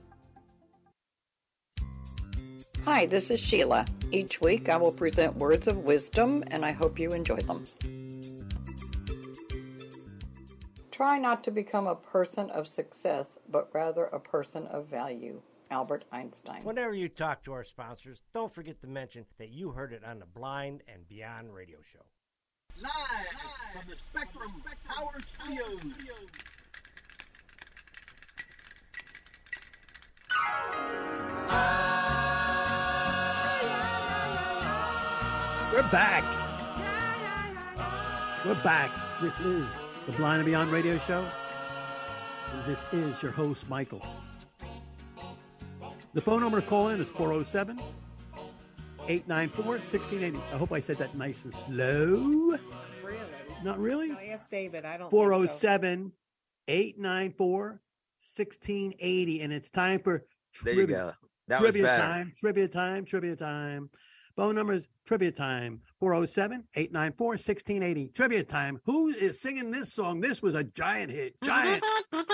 Hi, this is Sheila. Each week I will present words of wisdom, and I hope you enjoy them. Try not to become a person of success, but rather a person of value. Albert Einstein. Whenever you talk to our sponsors, don't forget to mention that you heard it on the Blind and Beyond radio show. Live from the Spectrum Power Studios. We're back. We're back. This is the Blind and Beyond radio show. And this is your host, Michael. The phone number to call in is four oh seven, eight nine four, one six eight oh. I hope I said that nice and slow. Really? Not really? No, yes, David. I don't four oh seven, eight nine four, one six eight oh. And it's time for There trivia. you go. That was trivia better. time, trivia time, trivia time. Phone number is trivia time, four oh seven, eight nine four, one six eight oh. Trivia time. Who is singing this song? This was a giant hit. Giant.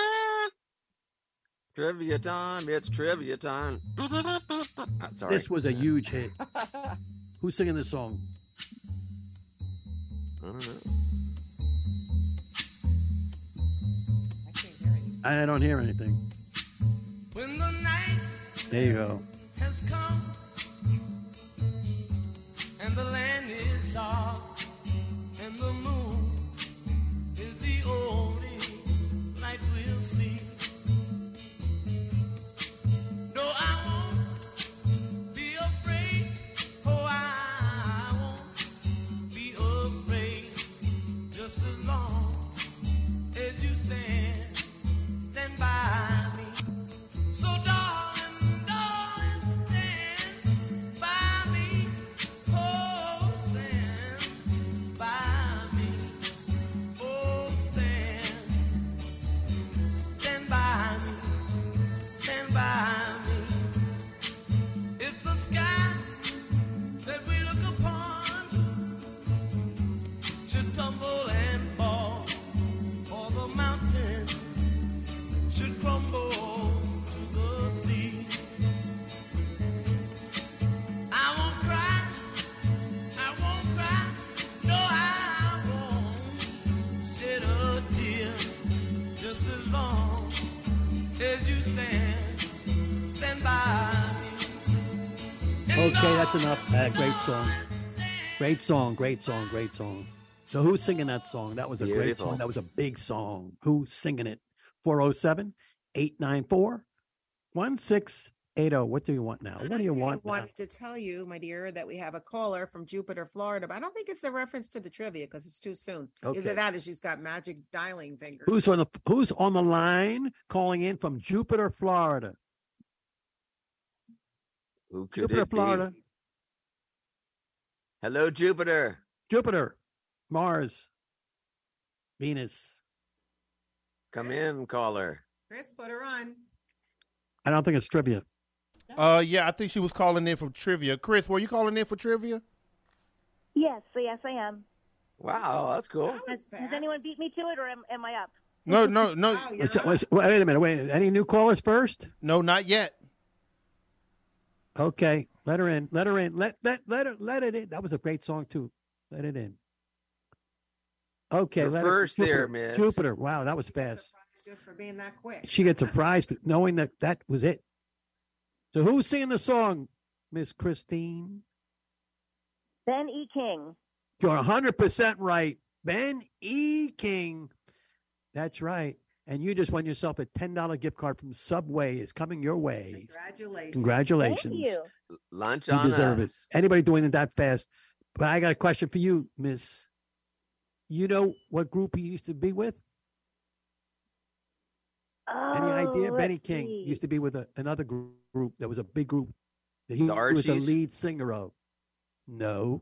Trivia time. It's trivia time. Ah, sorry. This was a huge hit. Who's singing this song? I don't know. I don't hear anything. When the night There you go. has come and the land is dark and the moon is the only light we'll see. No, I won't be afraid. Oh, I won't be afraid. Just as long as you stand, stand by me. So darling, darling, stand stand, stand by me. Okay, that's enough. Uh, great song. Great song, great song, great song. So who's singing that song? That was a great Beautiful. song. That was a big song. Who's singing it? four oh seven, eight nine four, one six eight oh. What do you want now? What do you want I now? wanted to tell you, my dear, that we have a caller from Jupiter, Florida, but I don't think it's a reference to the trivia because it's too soon. Okay. Either that or she's got magic dialing fingers. Who's on the Who's on the line calling in from Jupiter, Florida? Who could Jupiter, it be? Florida. Hello, Jupiter. Jupiter, Mars, Venus. Come in, caller. Chris, put her on. I don't think it's trivia. Uh, yeah, I think she was calling in from trivia. Chris, were you calling in for trivia? Yes, yes, I am. Wow, that's cool. Has, has anyone beat me to it, or am, am I up? No, no, no. Wait, wait, wait a minute. Wait, any new callers first? No, not yet. Okay, let her in. Let her in. Let let let her let it in. That was a great song too. Let it in. Okay, You're let her- first there, Jupiter, miss. Jupiter. Wow, that was fast. Just for being that quick. She gets a prize for knowing that that was it. So who's singing the song, Miss Christine? Ben E. King. You're one hundred percent right. Ben E. King. That's right. And you just won yourself a ten dollar gift card from Subway. Is coming your way. Congratulations. Congratulations. Thank you. Lunch You on deserve us. it. Anybody doing it that fast? But I got a question for you, Miss. You know what group he used to be with? Any idea? Oh, Benny let's King see. used to be with a, another group. That was a big group that he The was the Archies? lead singer of. No.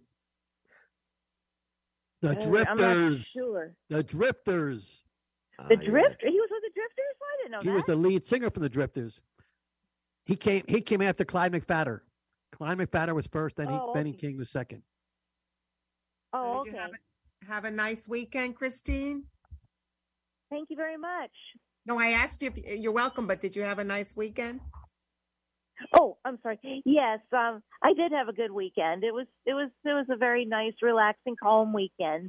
The Uh, I'm not Drifters. sure. The Drifters. The Drifter. He was with the Drifters. I didn't know He that. was the lead singer for the Drifters. He came. He came after Clyde McPhatter. Clyde McPhatter was first, then he, Oh, Benny okay. King was second. Oh, Did okay. you have a, have a nice weekend, Christine? Thank you very much. No, I asked you if you're welcome, but did you have a nice weekend? Oh, I'm sorry. Yes, um, I did have a good weekend. It was it was it was a very nice, relaxing, calm weekend.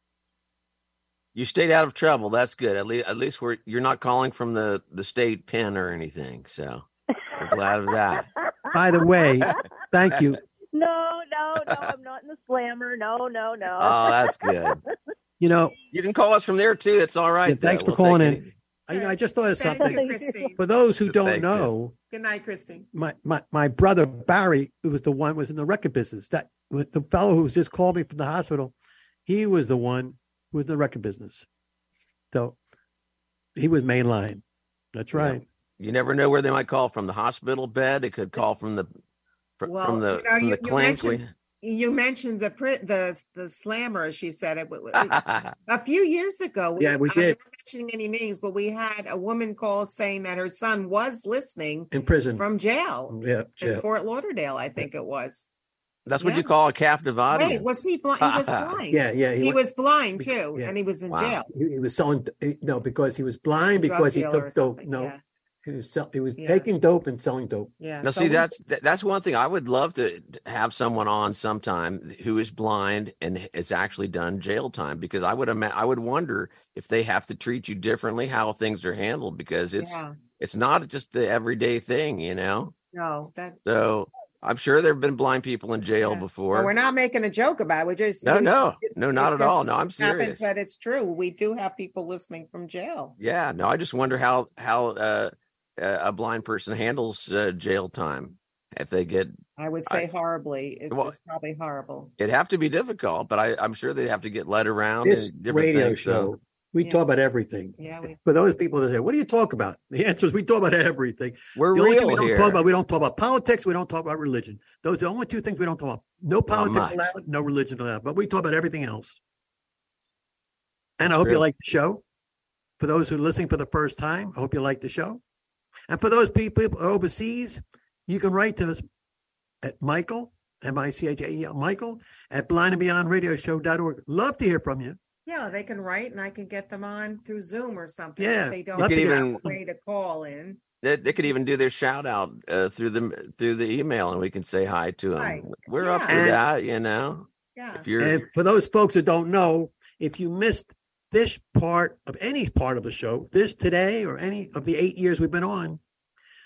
You stayed out of trouble. That's good. At least, at least we're you're not calling from the the state pen or anything. So we're glad of that. By the way, thank you. No, no, no, I'm not in the slammer. No, no, no. Oh, that's good. You know, You can call us from there too. It's all right. yeah, thanks though. for We'll calling take in. any- I, you know, I just thought of Thank something. you, Christine. For those who don't Thanks, miss. know, Good night, Christine. my, my, my brother Barry, who was the one was in the record business. That with the fellow who was just called me from the hospital, he was the one who was in the record business. So he was mainline. That's right. You never know where they might call from. The hospital bed. They could call from the fr- Well, from the you know, from you- the you clink. mentioned- You mentioned the pri- the the slammer, as she said it. A few years ago, Yeah, we I'm did. not mentioning any names, but we had a woman call saying that her son was listening In prison. from jail Yeah, in jail. Fort Lauderdale, I think it was. That's what Yeah. you call a captive audience. Wait, was he blind? He was blind. Yeah, yeah. He, went- was blind too, yeah. and he was in Wow. jail. He, he was selling he- no because he was blind Drug because he dealer or took dope. something, No, yeah. he was sell, he was Yeah. taking dope and selling dope. Yeah. Now, so see, we- that's that- that's one thing I would love to have someone on sometime who is blind and has actually done jail time, because I would ima- I would wonder if they have to treat you differently, how things are handled, because it's Yeah. it's not just the everyday thing, you know. No, that. So I'm sure there have been blind people in jail before. Well, we're not making a joke about it. We're just No, we- no, it- no, it not at all. just No, I'm happens serious. that it's true. We do have people listening from jail. Yeah, no, I just wonder how how uh, uh, a blind person handles uh, jail time if they get. I would say horribly. It's, well, it's probably horrible. It'd have to be difficult, but I, I'm sure they'd have to get led around. This and different radio things, show, so- we Yeah. talk about everything. Yeah, we. For those people that say, "What do you talk about?" The answer is we talk about everything. We're the only thing real we don't here. talk about, we don't talk about politics. We don't talk about religion. Those are the only two things we don't talk about. No politics much. allowed, no religion allowed. But we talk about everything else. And I That's hope you true. like the show. For those who are listening for the first time, I hope you like the show. And for those people overseas, you can write to us at Michael, M I C H A E L, Michael, at blind and beyond radio show dot org. Love to hear from you. Yeah, they can write, and I can get them on through Zoom or something. Yeah, if they don't You could have even- a way to call in. They, they could even do their shout out uh, through the through the email, and we can say hi to them. Right. We're up for Yeah. that, you know. Yeah. If you're And for those folks that don't know, if you missed this part of any part of the show, this today or any of the eight years we've been on,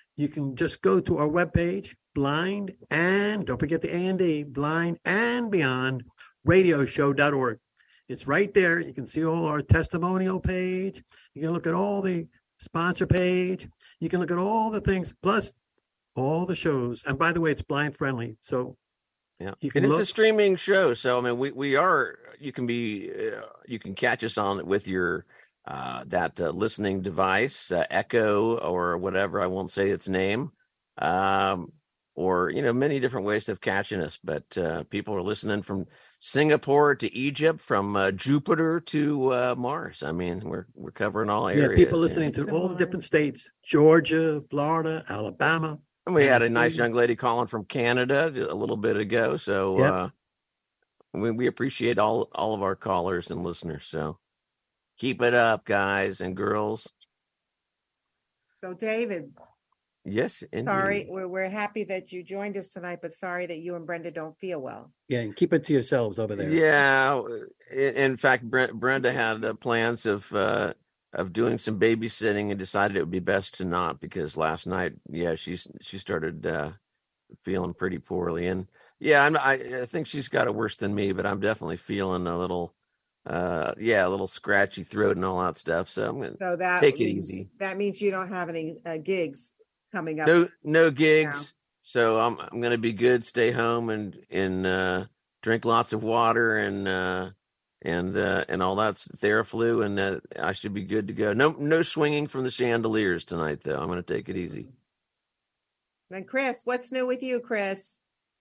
you can just go to our webpage, blind and don't forget the A and D, blind and beyond radio show dot org. It's right there. You can see all our testimonial page. You can look at all the sponsor page. You can look at all the things, plus all the shows. And by the way, it's blind friendly. So yeah, you can and look. It's a streaming show. So, I mean, we, we are, you can be, uh, you can catch us on it with your, uh, that uh, listening device, uh, Echo or whatever. I won't say its name. Um, or, you know, many different ways of catching us, but uh, people are listening from Singapore to Egypt, from uh, Jupiter to uh, Mars. I mean, we're we're covering all areas. Yeah, people listening to all the different states, Georgia, Florida, Alabama. And we had a nice young lady calling from Canada a little bit ago. So Yep. uh, we, we appreciate all, all of our callers and listeners. So keep it up, guys and girls. So, David, Yes. indeed. sorry, we're, we're happy that you joined us tonight, but sorry that you and Brenda don't feel well. Yeah, and keep it to yourselves over there. Yeah. In, in fact, Bre- Brenda had uh, plans of uh, of doing some babysitting and decided it would be best to not, because last night, yeah, she's she started uh, feeling pretty poorly. And yeah, I'm, I, I think she's got it worse than me, but I'm definitely feeling a little, uh, yeah, a little scratchy throat and all that stuff. So I'm going So to that take it means, easy. That means you don't have any uh, gigs coming up. No, no gigs. So I'm I'm gonna be good. Stay home and and uh, drink lots of water and uh, and uh, and all that's Theraflu, and uh, I should be good to go. No no swinging from the chandeliers tonight, though. I'm gonna take it easy. And Chris, what's new with you, Chris?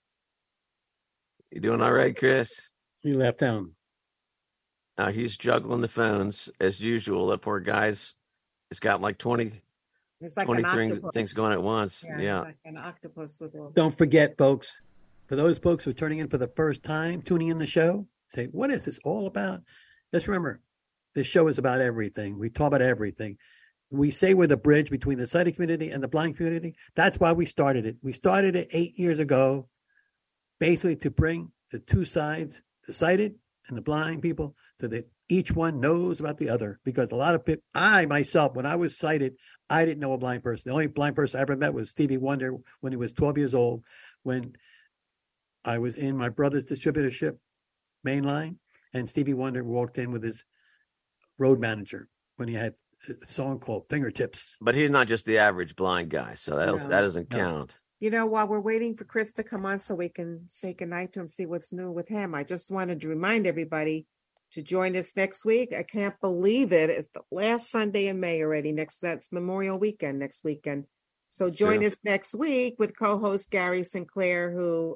You doing all right, Chris? He left town. Uh, he's juggling the phones as usual. That poor guy's he's got like twenty, It's like twenty an things, octopus. things going at once. Yeah, Yeah. like an octopus with a. Don't forget, folks, for those folks who are turning in for the first time, tuning in the show, say, what is this all about? Just remember, this show is about everything. We talk about everything. We say we're the bridge between the sighted community and the blind community. That's why we started it. We started it eight years ago, basically to bring the two sides, the sighted and the blind people, so that each one knows about the other. Because a lot of people, I myself, when I was sighted, I didn't know a blind person. The only blind person I ever met was Stevie Wonder when he was twelve years old, when I was in my brother's distributorship main line, and Stevie Wonder walked in with his road manager when he had a song called Fingertips. But he's not just the average blind guy, so that No. that doesn't No. count. You know, while we're waiting for Chris to come on so we can say goodnight to him, see what's new with him, I just wanted to remind everybody to join us next week. I can't believe it. It's the last Sunday in May already. Next, that's Memorial Weekend next weekend. So join true. us next week with co-host Gary Sinclair, who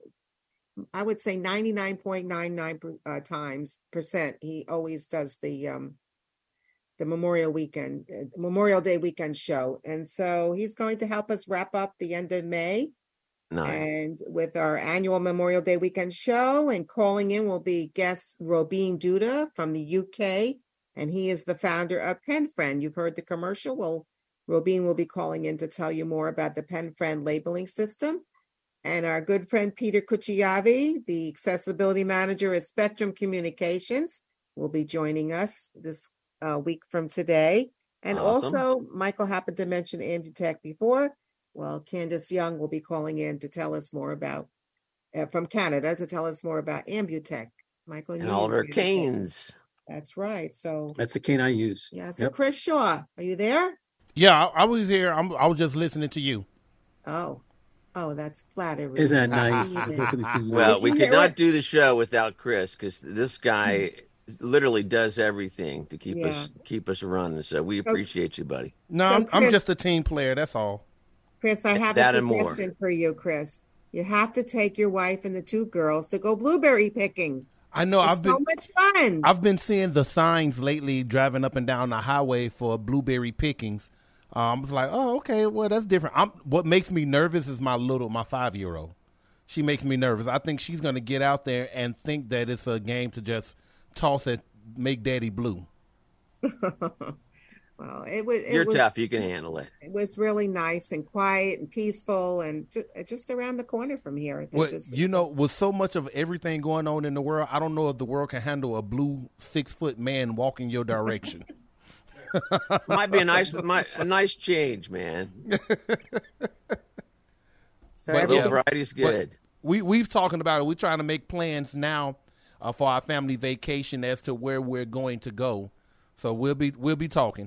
I would say ninety-nine point nine nine uh, times percent. He always does the um, the Memorial Weekend, uh, Memorial Day weekend show. And so he's going to help us wrap up the end of May. Nice. And with our annual Memorial Day weekend show, and calling in will be guest Robin Duda from the U K. And he is the founder of PenFriend. You've heard the commercial. Well, Robin will be calling in to tell you more about the PenFriend labeling system. And our good friend Peter Cucciavi, the accessibility manager at Spectrum Communications, will be joining us this uh, week from today. And Awesome. also, Michael happened to mention Ambutech before. Well, Candace Young will be calling in to tell us more about, uh, from Canada, to tell us more about Ambutech. Michael, And you all of use our Ambutech. canes. That's right. So, That's the cane I use. yeah. So, Yep. Chris Shaw, are you there? Yeah, I, I was here. I'm, I was just listening to you. Oh, oh, that's flattering. Isn't that nice? Even. Listening to you. Well, Did we you could hear not what- do the show without Chris, because this guy literally does everything to keep Yeah. us keep us running. So we appreciate you, buddy. No, So, I'm, I'm Chris- just a team player. That's all. Chris, I have That a and more. suggestion for you, Chris. You have to take your wife and the two girls to go blueberry picking. I know. It's I've been. so much fun. I've been seeing the signs lately driving up and down the highway for blueberry pickings. Um, I was like, oh, okay, well, that's different. I'm, what makes me nervous is my little, my five-year-old. She makes me nervous. I think she's going to get out there and think that it's a game to just toss it, make daddy blue. Well, it was. It You're was, tough. You can handle it. It was really nice and quiet and peaceful, and ju- just around the corner from here. I think Well, this- you know, with so much of everything going on in the world, I don't know if the world can handle a blue six-foot man walking your direction. Might be a nice, might, a nice change, man. So But, Little variety's good. But we we've talking about it. We're trying to make plans now uh, for our family vacation as to where we're going to go. So we'll be we'll be talking.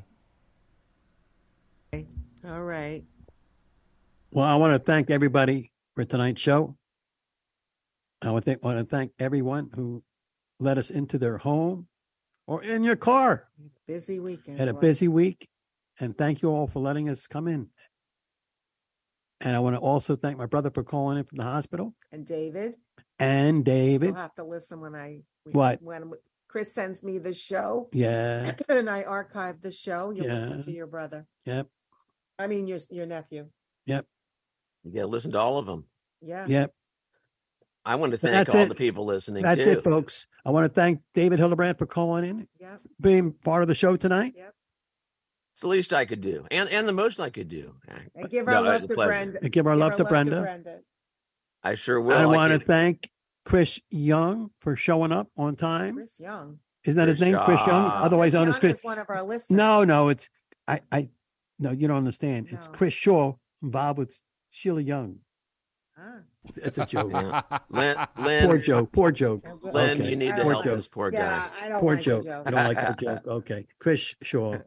All right. Well, I want to thank everybody for tonight's show. I want to thank, want to thank everyone who let us into their home or in your car. Busy weekend. Had a boy. busy week, and thank you all for letting us come in. And I want to also thank my brother for calling in from the hospital, And David, and David. you'll have to listen when I What? when Chris sends me the show. Yeah. And I archive the show. You'll listen Yeah. to your brother. Yep. I mean your your nephew. Yep. You got to listen to all of them. Yeah. Yep. I want to But thank that's all it. the people listening That's too. it, folks. I want to thank David Hildebrand for calling in, Yep. being part of the show tonight. Yep. It's the least I could do, and and the most I could do. And give our No, love it's to a pleasure. Brenda. And give our love to Brenda. I sure will. I want to get- thank Chris Young for showing up on time. Chris Young. Isn't that his Chris name, Chris Young? Young. Otherwise Chris known as Young Chris. is one of our listeners. No, no, it's I, I, no, you don't understand. It's Chris Shaw involved with Sheila Young. Ah. It's a joke. Yeah. Lynn, Lynn, Poor joke. Poor joke. Lynn, Okay. you need to Poor help joke. this poor Yeah, guy. I don't Poor like joke. the joke. You don't like the joke. Okay. Chris Shaw.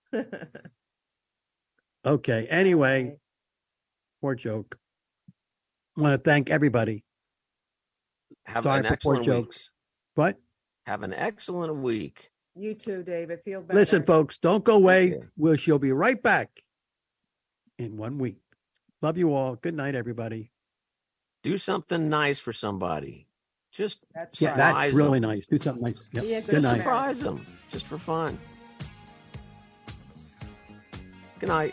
Okay. Anyway, poor joke. I want to thank everybody. Have Sorry an for poor excellent jokes. week. What? Have an excellent week. You too, David. Feel better. Listen, folks, don't go away. Okay. We'll, she'll be right back in one week. Love you all. Good night, everybody. Do something nice for somebody. Just That's Yeah, right. that's Surprise really them. nice. Do something nice. Yep. Be a good Good night. surprise them, just for fun. Good night.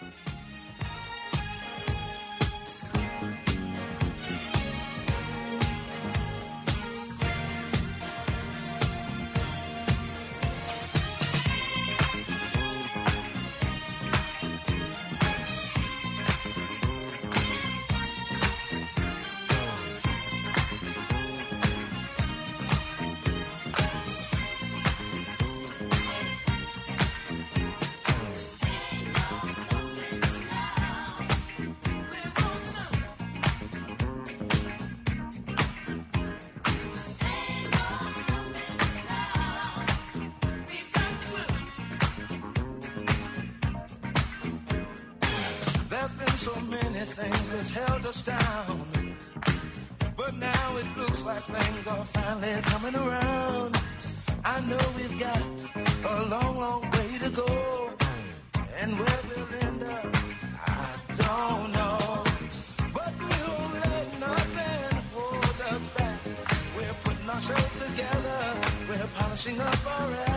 There's been so many things that's held us down. But now it looks like things are finally coming around. I know we've got a long, long way to go. And where we'll end up, I don't know. But we won't let nothing hold us back. We're putting our show together. We're polishing up our act.